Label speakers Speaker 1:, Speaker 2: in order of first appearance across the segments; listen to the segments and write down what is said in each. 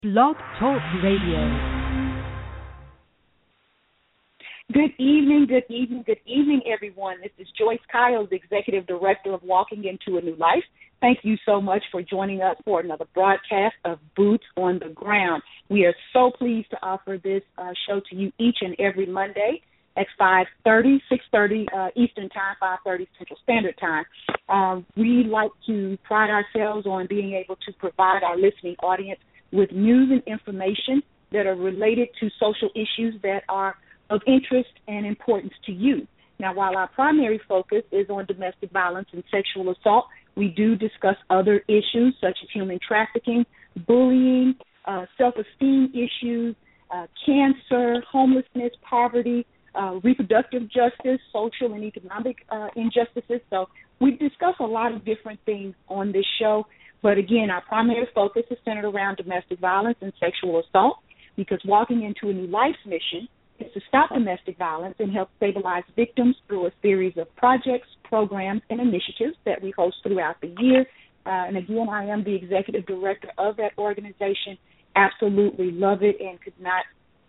Speaker 1: Blog Talk Radio.
Speaker 2: Good evening, everyone. This is Joyce Kyle, the Executive Director of Walking Into a New Life. Thank you so much for joining us for another broadcast of Boots on the Ground. We are so pleased to offer this show to you each and every Monday at 5:30, 6:30 Eastern Time, 5:30 Central Standard Time. We like to pride ourselves on being able to provide our listening audience with news and information that are related to social issues that are of interest and importance to you. Now, while our primary focus is on domestic violence and sexual assault, we do discuss other issues such as human trafficking, bullying, self-esteem issues, cancer, homelessness, poverty, reproductive justice, social and economic injustices. So we discuss a lot of different things on this show. But again, our primary focus is centered around domestic violence and sexual assault, because Walking Into a New Life's mission is to stop domestic violence and help stabilize victims through a series of projects, programs, and initiatives that we host throughout the year. And again, I am the executive director of that organization. Absolutely love it and could not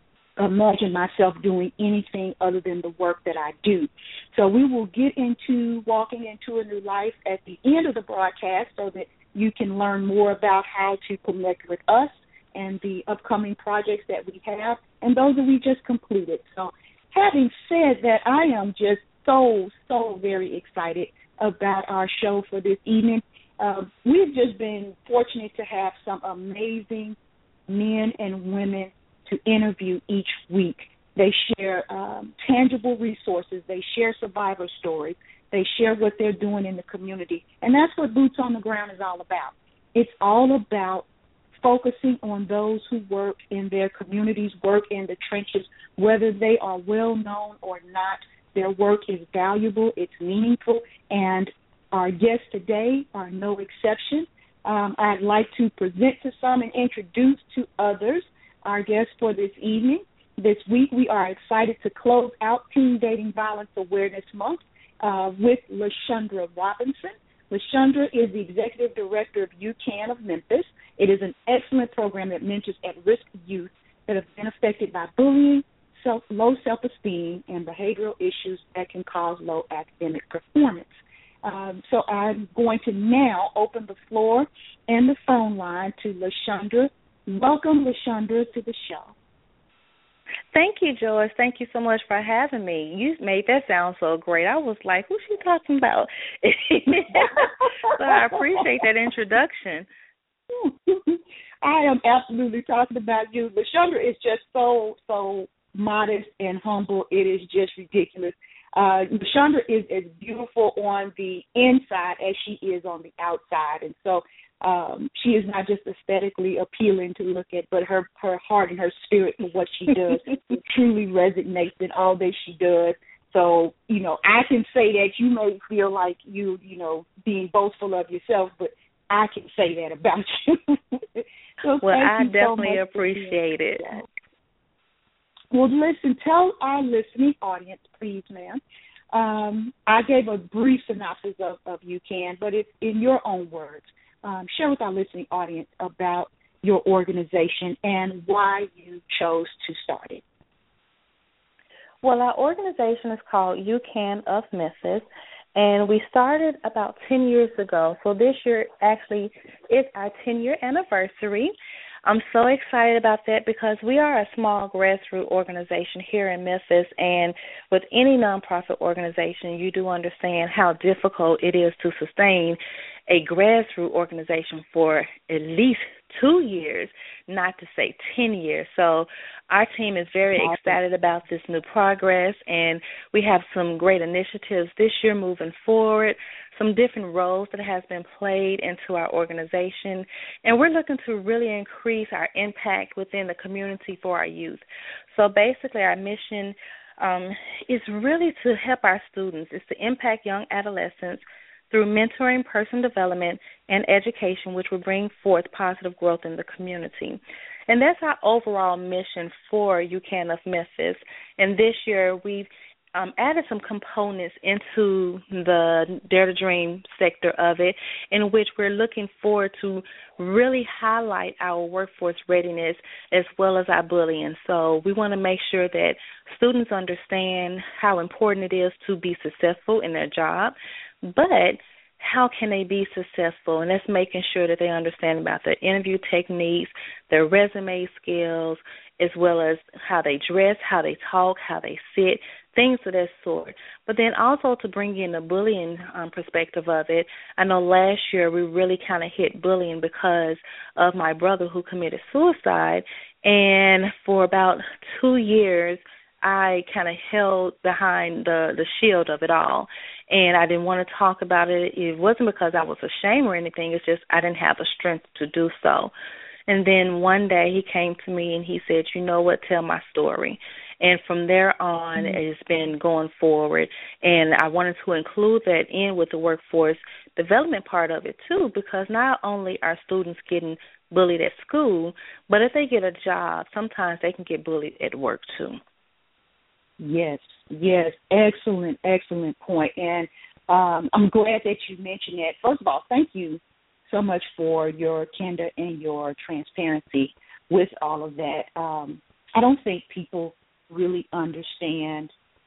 Speaker 2: imagine myself doing anything other than the work that I do. So we will get into Walking Into a New Life at the end of the broadcast so that you can learn more about how to connect with us and the upcoming projects that we have and those that we just completed. So having said that, I am just so very excited about our show for this evening. We've just been fortunate to have some amazing men and women to interview each week. They share tangible resources. They share survivor stories. They share what they're doing in the community. And that's what Boots on the Ground is all about. It's all about focusing on those who work in their communities, work in the trenches, whether they are well known or not. Their work is valuable, it's meaningful, and our guests today are no exception. I'd like to present to some and introduce to others our guests for this evening. This week we are excited to close out Teen Dating Violence Awareness Month with LaShundra Robinson. LaShundra is the Executive Director of UCAN of Memphis. It is an excellent program that mentors at-risk youth that have been affected by bullying, low self-esteem, and behavioral issues that can cause low academic performance. So I'm going to now open the floor and the phone line to LaShundra. Welcome, LaShundra, to the show.
Speaker 3: Thank you, Joyce. Thank you so much for having me. You made that sound so great. I was like, who's she talking about? So I appreciate that introduction.
Speaker 2: I am absolutely talking about you. LaShundra is just so modest and humble. It is just ridiculous. LaShundra is as beautiful on the inside as she is on the outside. And so she is not just aesthetically appealing to look at, but her heart and her spirit for what she does truly resonates in all that she does. So, I can say that you may feel like you being boastful of yourself, but I can say that about you. So
Speaker 3: well, I definitely appreciate it.
Speaker 2: Well, listen, tell our listening audience, please, ma'am. I gave a brief synopsis of UCAN, but it's in your own words. Share with our listening audience about your organization and why you chose to start it.
Speaker 3: Well, our organization is called UCAN of Memphis, and we started about 10 years ago. So this year actually is our 10-year anniversary. I'm so excited about that because we are a small grassroots organization here in Memphis, and with any nonprofit organization, you do understand how difficult it is to sustain a grassroots organization for at least 2 years, not to say 10 years. So our team is very excited about this new progress, and we have some great initiatives this year moving forward, some different roles that has been played into our organization, and we're looking to really increase our impact within the community for our youth. So basically our mission is really to help our students, is to impact young adolescents through mentoring, personal development, and education, which will bring forth positive growth in the community. And that's our overall mission for UCAN of Memphis. And this year we've added some components into the Dare to Dream sector of it, in which we're looking forward to really highlight our workforce readiness as well as our bullying. So we want to make sure that students understand how important it is to be successful in their job, but how can they be successful? And that's making sure that they understand about their interview techniques, their resume skills, as well as how they dress, how they talk, how they sit, things of that sort. But then also to bring in the bullying perspective of it, I know last year we really kind of hit bullying because of my brother who committed suicide. And for about 2 years, I kind of held behind the shield of it all. And I didn't want to talk about it. It wasn't because I was ashamed or anything. It's just I didn't have the strength to do so. And then one day he came to me and he said, you know what, tell my story. And from there on, it's been going forward. And I wanted to include that in with the workforce development part of it, too, because not only are students getting bullied at school, but if they get a job, sometimes they can get bullied at work, too.
Speaker 2: Yes, excellent point. And I'm glad that you mentioned that. First of all, thank you so much for your candor and your transparency with all of that. I don't think people really understand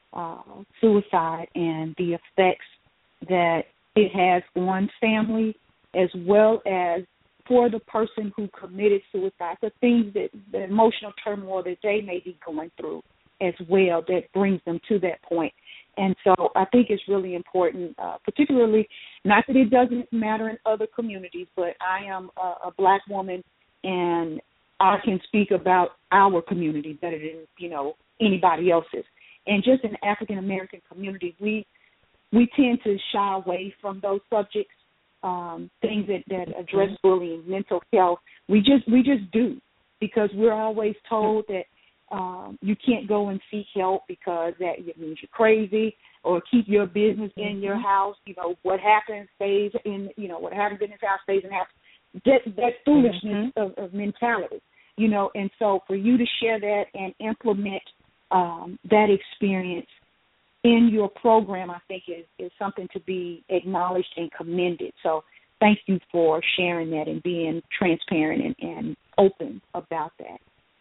Speaker 2: suicide and the effects that it has on family, as well as for the person who committed suicide, the things that the emotional turmoil that they may be going through as well that brings them to that point. And so I think it's really important, particularly, not that it doesn't matter in other communities, but I am a Black woman, and I can speak about our community better than, anybody else's. And just in the African American community, we tend to shy away from those subjects, things that address bullying, mental health. We just do, because we're always told that you can't go and seek help because that means you're crazy, or keep your business in your house. What happens stays in, what happens in this house stays in the house. That foolishness of mentality, and so for you to share that and implement that experience in your program, I think is something to be acknowledged and commended. So thank you for sharing that and being transparent and open about that.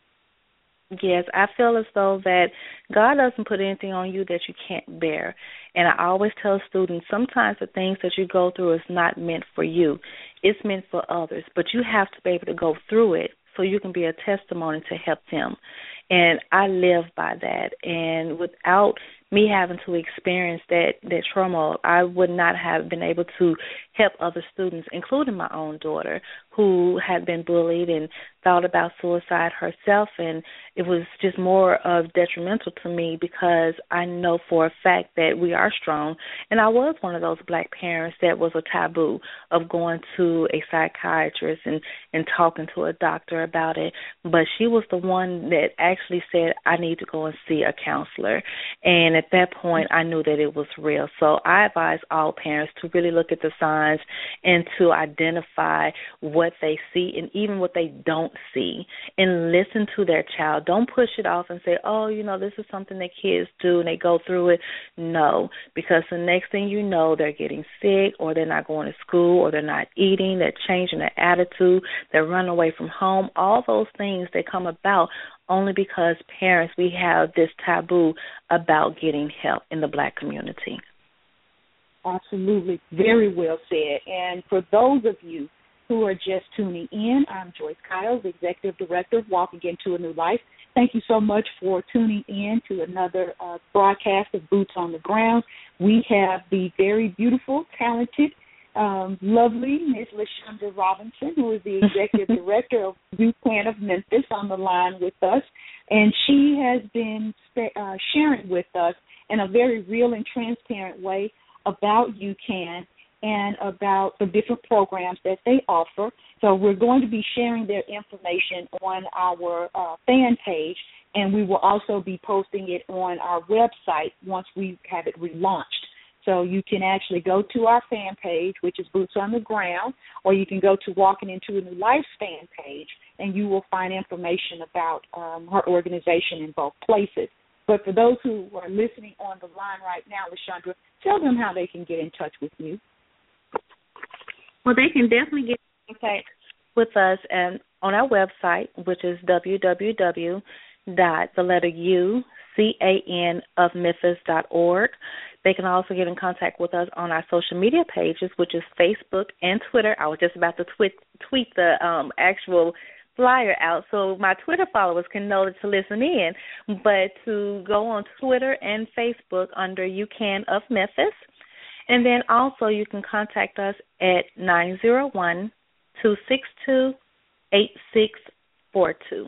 Speaker 3: Yes, I feel as though that God doesn't put anything on you that you can't bear. And I always tell students, sometimes the things that you go through is not meant for you. It's meant for others. But you have to be able to go through it so you can be a testimony to help them. And I live by that. And without me having to experience that trauma, I would not have been able to help other students, including my own daughter, who had been bullied and thought about suicide herself. And it was just more of detrimental to me because I know for a fact that we are strong. And I was one of those Black parents that was a taboo of going to a psychiatrist and talking to a doctor about it. But she was the one that actually said, I need to go and see a counselor. And at that point, I knew that it was real. So I advise all parents to really look at the signs and to identify what they see and even what they don't see, and listen to their child. Don't push it off and say, oh, this is something that kids do and they go through it. No, because the next thing you know, they're getting sick, or they're not going to school, or they're not eating, they're changing their attitude, they're running away from home. All those things that come about only because parents, we have this taboo about getting help in the Black community.
Speaker 2: Absolutely. Very well said. And for those of you who are just tuning in, I'm Joyce Kyles, Executive Director of Walking Into a New Life. Thank you so much for tuning in to another broadcast of Boots on the Ground. We have the very beautiful, talented, lovely Ms. LaShonda Robinson, who is the Executive Director of UCAN of Memphis, on the line with us. And she has been sharing with us in a very real and transparent way about UCAN and about the different programs that they offer. So we're going to be sharing their information on our fan page, and we will also be posting it on our website once we have it relaunched. So you can actually go to our fan page, which is Boots on the Ground, or you can go to Walking Into a New Life fan page, and you will find information about her organization in both places. But for those who are listening on the line right now, LaShondra, tell them how they can get in touch with you.
Speaker 3: Well, they can definitely get in contact with us on our website, which is www.ucanofmemphis.org. They can also get in contact with us on our social media pages, which is Facebook and Twitter. I was just about to tweet the actual flyer out so my Twitter followers can know to listen in. But to go on Twitter and Facebook under UCAN of Memphis. And then also you can contact us at 901-262-8642.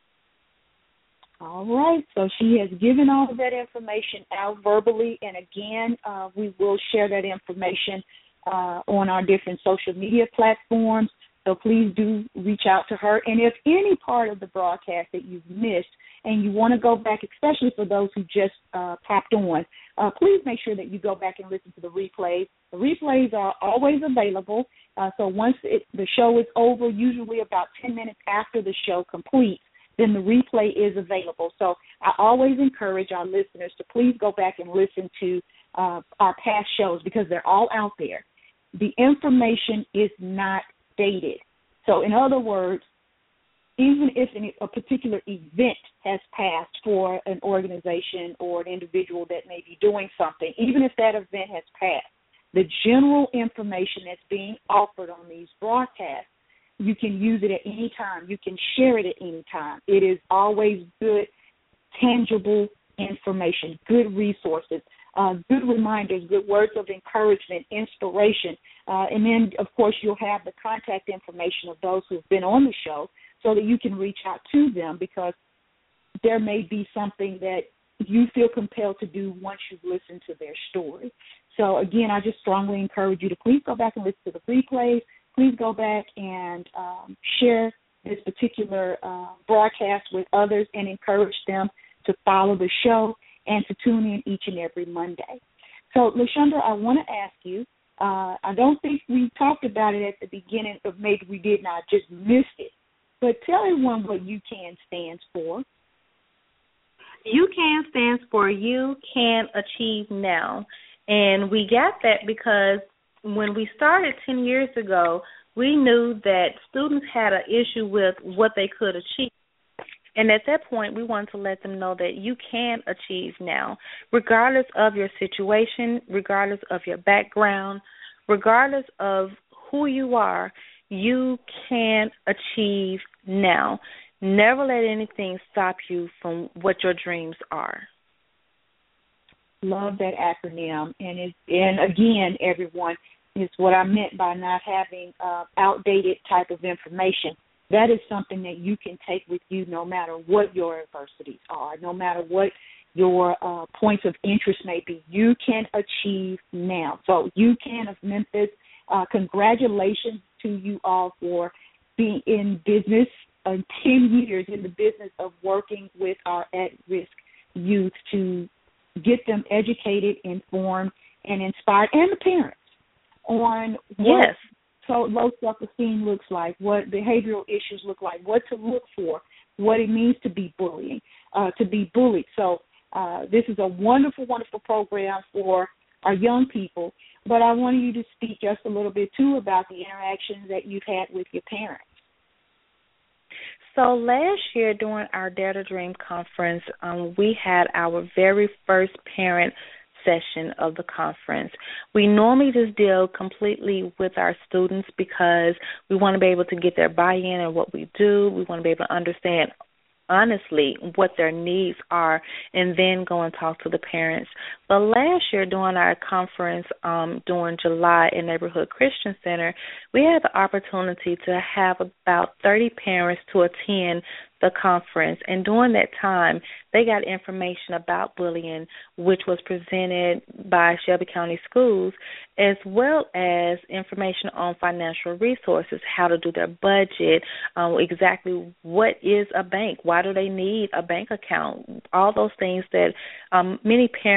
Speaker 2: All right, so she has given all of that information out verbally, and again, we will share that information on our different social media platforms, so please do reach out to her. And if any part of the broadcast that you've missed and you want to go back, especially for those who just popped on, please make sure that you go back and listen to the replays. The replays are always available, so once the show is over, usually about 10 minutes after the show completes, then the replay is available. So I always encourage our listeners to please go back and listen to our past shows because they're all out there. The information is not dated. So in other words, even if a particular event has passed for an organization or an individual that may be doing something, even if that event has passed, the general information that's being offered on these broadcasts, you can use it at any time. You can share it at any time. It is always good, tangible information, good resources, good reminders, good words of encouragement, inspiration. And then, of course, you'll have the contact information of those who have been on the show so that you can reach out to them because there may be something that you feel compelled to do once you've listened to their story. So, again, I just strongly encourage you to please go back and listen to the replays. Please go back and share this particular broadcast with others and encourage them to follow the show and to tune in each and every Monday. So, LaShondra, I want to ask you, I don't think we talked about it at the beginning, or maybe we did not, just missed it. But tell everyone what UCAN stands for.
Speaker 3: UCAN stands for You Can Achieve Now. And we got that because when we started 10 years ago, we knew that students had an issue with what they could achieve. And at that point, we wanted to let them know that you can achieve now, regardless of your situation, regardless of your background, regardless of who you are, you can achieve now. Never let anything stop you from what your dreams are.
Speaker 2: Love that acronym. And again, everyone, it's what I meant by not having outdated type of information. That is something that you can take with you no matter what your adversities are, no matter what your points of interest may be. You can achieve now. So UCAN of Memphis, congratulations to you all for being in business, 10 years in the business of working with our at-risk youth to get them educated, informed, and inspired, and the parents on what low self-esteem looks like, what behavioral issues look like, what to look for, what it means to be bullying, to be bullied. So this is a wonderful, wonderful program for our young people. But I wanted you to speak just a little bit, too, about the interactions that you've had with your parents.
Speaker 3: So last year during our Dare to Dream conference, we had our very first parent session of the conference. We normally just deal completely with our students because we want to be able to get their buy-in in what we do. We want to be able to understand honestly what their needs are and then go and talk to the parents. But last year during our conference during July in Neighborhood Christian Center, we had the opportunity to have about 30 parents to attend the conference. And during that time, they got information about bullying, which was presented by Shelby County Schools, as well as information on financial resources, how to do their budget, exactly what is a bank, why do they need a bank account, all those things that many parents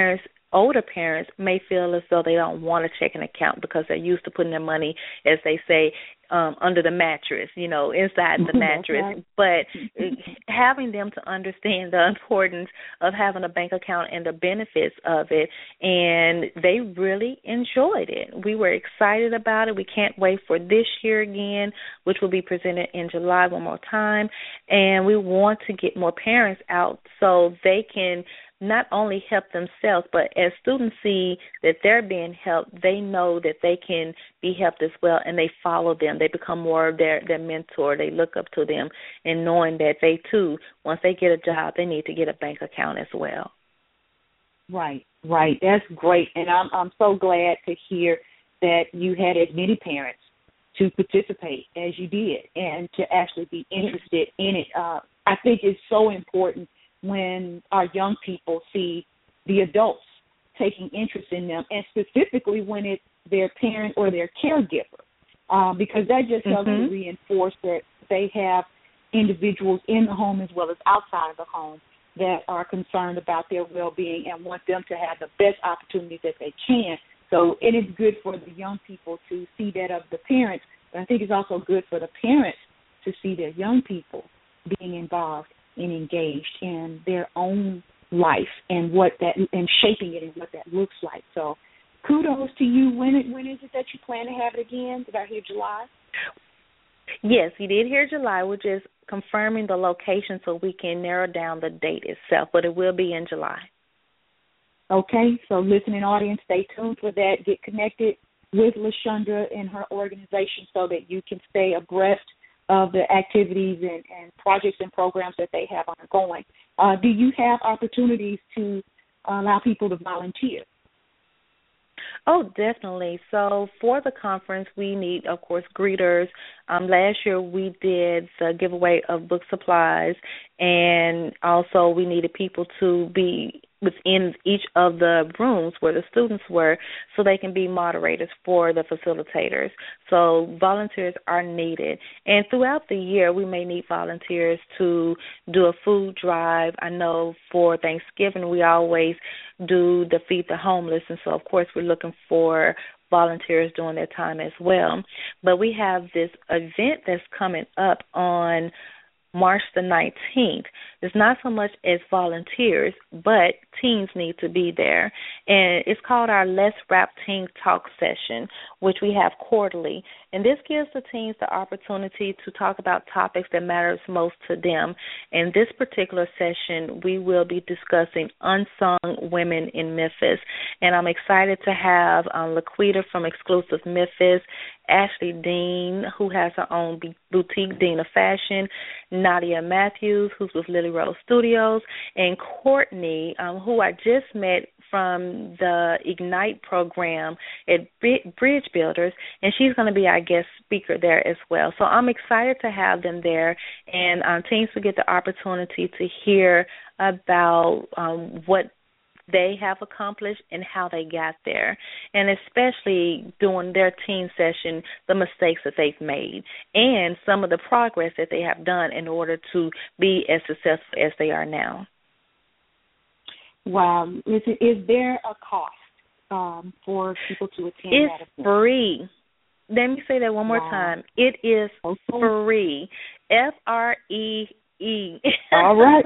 Speaker 3: older parents may feel as though they don't want a checking account because they're used to putting their money, as they say, under the mattress, inside the mattress.
Speaker 2: Right.
Speaker 3: But having them to understand the importance of having a bank account and the benefits of it, and they really enjoyed it. We were excited about it. We can't wait for this year again, which will be presented in July one more time. And we want to get more parents out so they can not only help themselves, but as students see that they're being helped, they know that they can be helped as well, and they follow them. They become more of their mentor. They look up to them, and knowing that they, too, once they get a job, they need to get a bank account as well.
Speaker 2: Right. That's great, and I'm so glad to hear that you had as many parents to participate as you did and to actually be interested in it. I think it's so important when our young people see the adults taking interest in them, and specifically when it's their parent or their caregiver, because that just helps to reinforce that they have individuals in the home as well as outside of the home that are concerned about their well-being and want them to have the best opportunities that they can. So it is good for the young people to see that of the parents, but I think it's also good for the parents to see their young people being involved and engaged in their own life and what that and shaping it and what that looks like. So kudos to you. When is it that you plan to have it again? Did I hear July?
Speaker 3: Yes, you did hear July. We're just confirming the location so we can narrow down the date itself, but it will be in July.
Speaker 2: Okay, so listening audience, stay tuned for that. Get connected with LaShondra and her organization so that you can stay abreast of the activities and projects and programs that they have ongoing. Do you have opportunities to allow people to volunteer?
Speaker 3: Oh, definitely. So for the conference, we need, of course, greeters. Last year we did the giveaway of book supplies, and also we needed people to be within each of the rooms where the students were so they can be moderators for the facilitators. So volunteers are needed. And throughout the year, we may need volunteers to do a food drive. I know for Thanksgiving, we always do the Feed the Homeless, and so, of course, we're looking for volunteers during that time as well. But we have this event that's coming up on March the 19th. It's not so much as volunteers, but teens need to be there. And it's called our Let's Rap Teen Talk session, which we have quarterly. And this gives the teens the opportunity to talk about topics that matters most to them. In this particular session, we will be discussing unsung women in Memphis. And I'm excited to have Laquita from Exclusive Memphis, Ashley Dean, who has her own boutique, Dean of Fashion, Nadia Matthews, who's with Lily Rose Studios, and Courtney, who I just met from the Ignite program at Bridge Builders, and she's going to be our guest speaker there as well. So I'm excited to have them there, and teens will get the opportunity to hear about what they have accomplished and how they got there, and especially during their teen session, the mistakes that they've made and some of the progress that they have done in order to be as successful as they are now.
Speaker 2: Wow. Is there a cost for people to attend
Speaker 3: it's
Speaker 2: that event?
Speaker 3: It's free. Let me say that one more time. It is free. Free.
Speaker 2: All right.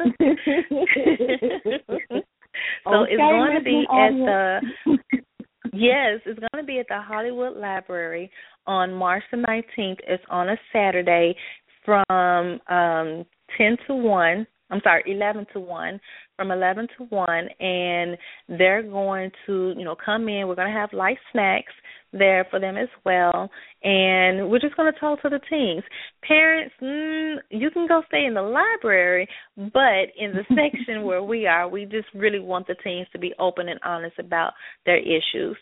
Speaker 3: So it's going to be it's going to be at the Hollywood Library on March the 19th. It's on a Saturday from 11 to 1, from 11 to 1, and they're going to, come in. We're going to have light snacks there for them as well, and we're just going to talk to the teens. Parents, you can go stay in the library, but in the section where we are, we just really want the teens to be open and honest about their issues.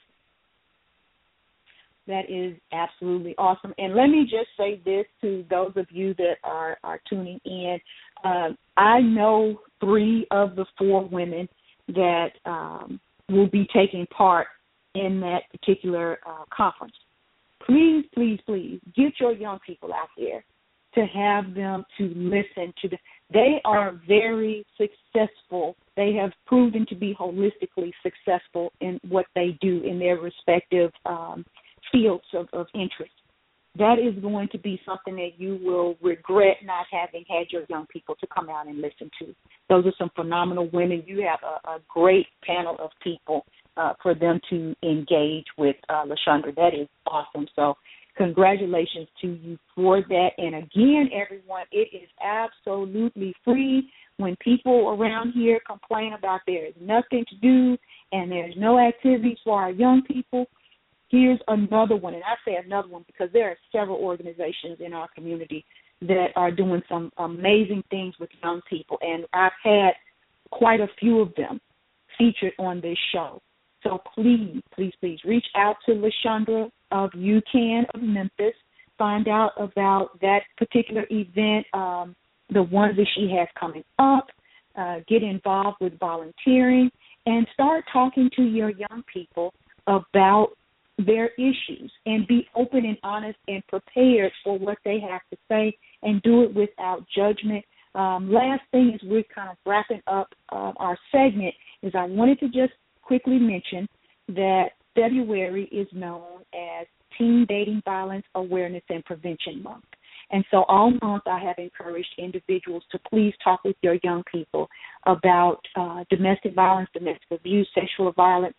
Speaker 2: That is absolutely awesome. And let me just say this to those of you that are tuning in. I know 3 of the 4 women that will be taking part in that particular conference. Please, please, please get your young people out there to have them to listen to them. They are very successful they have proven to be holistically successful in what they do in their respective fields of interest. That is going to be something that you will regret not having had your young people to come out and listen to. Those are some phenomenal women. You have a great panel of people for them to engage with, LaShondra. That is awesome. So congratulations to you for that. And again, everyone, it is absolutely free. When people around here complain about there is nothing to do and there's no activities for our young people, here's another one. And I say another one because there are several organizations in our community that are doing some amazing things with young people. And I've had quite a few of them featured on this show. So please, please, please reach out to LaShondra of UCAN of Memphis. Find out about that particular event, the ones that she has coming up. Get involved with volunteering and start talking to your young people about their issues and be open and honest and prepared for what they have to say and do it without judgment. Last thing is we're kind of wrapping up our segment is I wanted to just quickly mention that February is known as Teen Dating Violence Awareness and Prevention Month. And so all month I have encouraged individuals to please talk with your young people about domestic violence, domestic abuse, sexual violence.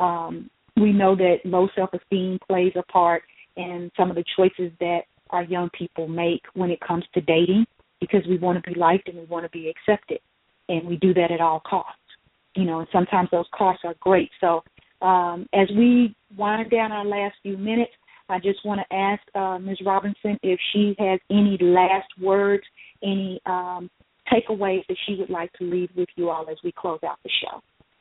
Speaker 2: We know that low self-esteem plays a part in some of the choices that our young people make when it comes to dating because we want to be liked and we want to be accepted, and we do that at all costs. And sometimes those costs are great. So as we wind down our last few minutes, I just want to ask Ms. Robinson if she has any last words, any takeaways that she would like to leave with you all as we close out the show.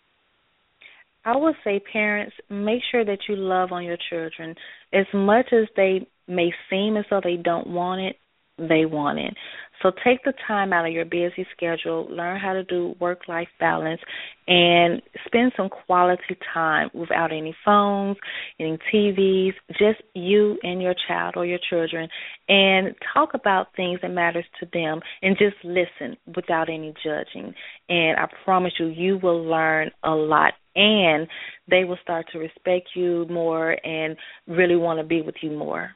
Speaker 3: I would say, parents, make sure that you love on your children. As much as they may seem as though they don't want it, they want it. So take the time out of your busy schedule, learn how to do work-life balance, and spend some quality time without any phones, any TVs, just you and your child or your children, and talk about things that matters to them and just listen without any judging. And I promise you, you will learn a lot, and they will start to respect you more and really want to be with you more.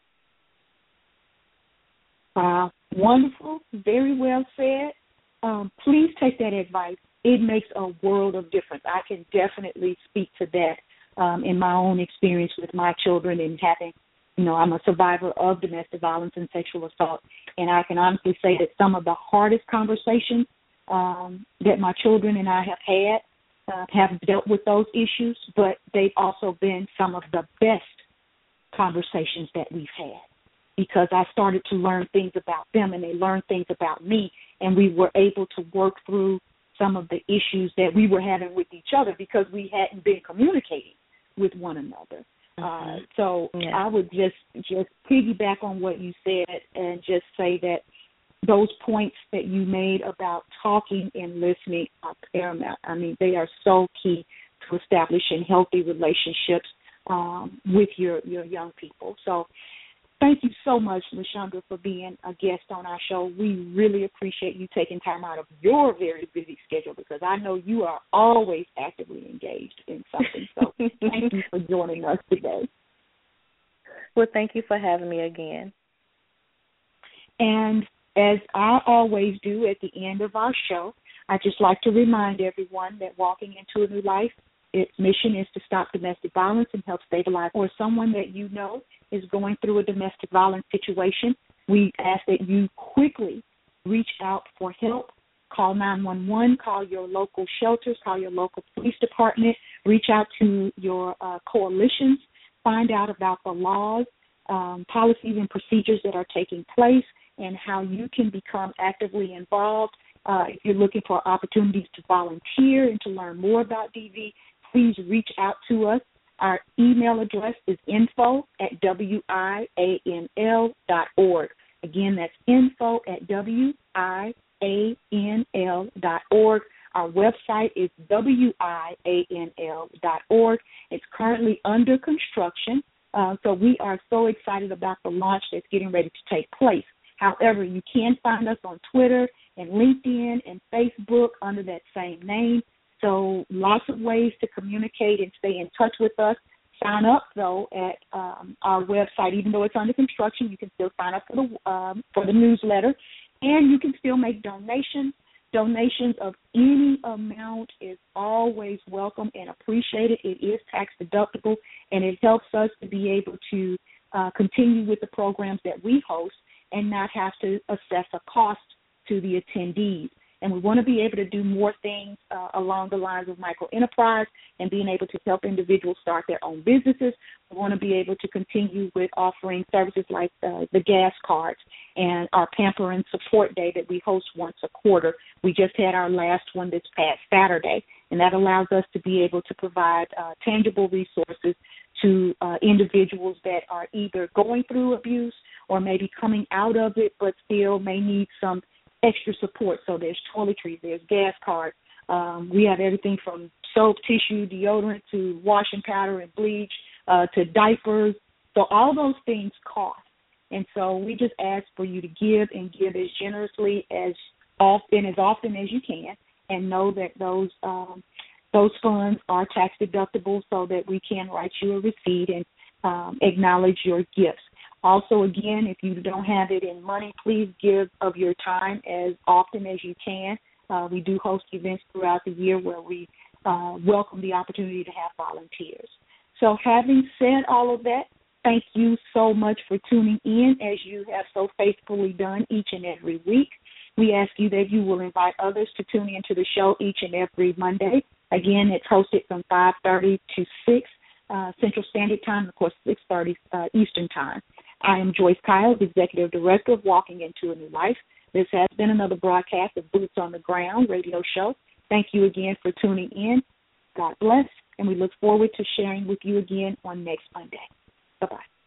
Speaker 2: Wonderful. Very well said. Please take that advice. It makes a world of difference. I can definitely speak to that in my own experience with my children and having, I'm a survivor of domestic violence and sexual assault, and I can honestly say that some of the hardest conversations that my children and I have had have dealt with those issues, but they've also been some of the best conversations that we've had, because I started to learn things about them and they learned things about me, and we were able to work through some of the issues that we were having with each other because we hadn't been communicating with one another. So I would just piggyback on what you said and just say that those points that you made about talking and listening are paramount. I mean, they are so key to establishing healthy relationships with your young people. So thank you so much, LaShondra, for being a guest on our show. We really appreciate you taking time out of your very busy schedule because I know you are always actively engaged in something. So thank you for joining us today.
Speaker 3: Well, thank you for having me again.
Speaker 2: And as I always do at the end of our show, I'd just like to remind everyone that Walking Into a New Life, its mission is to stop domestic violence and help stabilize, or someone that you know is going through a domestic violence situation. We ask that you quickly reach out for help. Call 911, call your local shelters, call your local police department, reach out to your coalitions, find out about the laws, policies and procedures that are taking place, and how you can become actively involved. If you're looking for opportunities to volunteer and to learn more about DV, please reach out to us. Our email address is info@wianl.org. Again, that's info@wianl.org. Our website is wianl.org. It's currently under construction, so we are so excited about the launch that's getting ready to take place. However, you can find us on Twitter and LinkedIn and Facebook under that same name. So lots of ways to communicate and stay in touch with us. Sign up, though, at our website. Even though it's under construction, you can still sign up for the newsletter, and you can still make donations. Donations of any amount is always welcome and appreciated. It is tax deductible, and it helps us to be able to continue with the programs that we host and not have to assess a cost to the attendees. And we want to be able to do more things along the lines of microenterprise and being able to help individuals start their own businesses. We want to be able to continue with offering services like the gas cards and our Pamper and Support Day that we host once a quarter. We just had our last one this past Saturday, and that allows us to be able to provide tangible resources to individuals that are either going through abuse or maybe coming out of it but still may need some extra support. So there's toiletries, there's gas cards. We have everything from soap, tissue, deodorant to washing powder and bleach to diapers. So all those things cost. And so we just ask for you to give and give as generously as often as you can, and know that those funds are tax deductible so that we can write you a receipt and acknowledge your gifts. Also, again, if you don't have it in money, please give of your time as often as you can. We do host events throughout the year where we welcome the opportunity to have volunteers. So having said all of that, thank you so much for tuning in, as you have so faithfully done each and every week. We ask you that you will invite others to tune into the show each and every Monday. Again, it's hosted from 5:30 to 6 Central Standard Time, of course, 6:30 Eastern Time. I am Joyce Kyle, Executive Director of Walking Into a New Life. This has been another broadcast of Boots on the Ground radio show. Thank you again for tuning in. God bless, and we look forward to sharing with you again on next Monday. Bye-bye.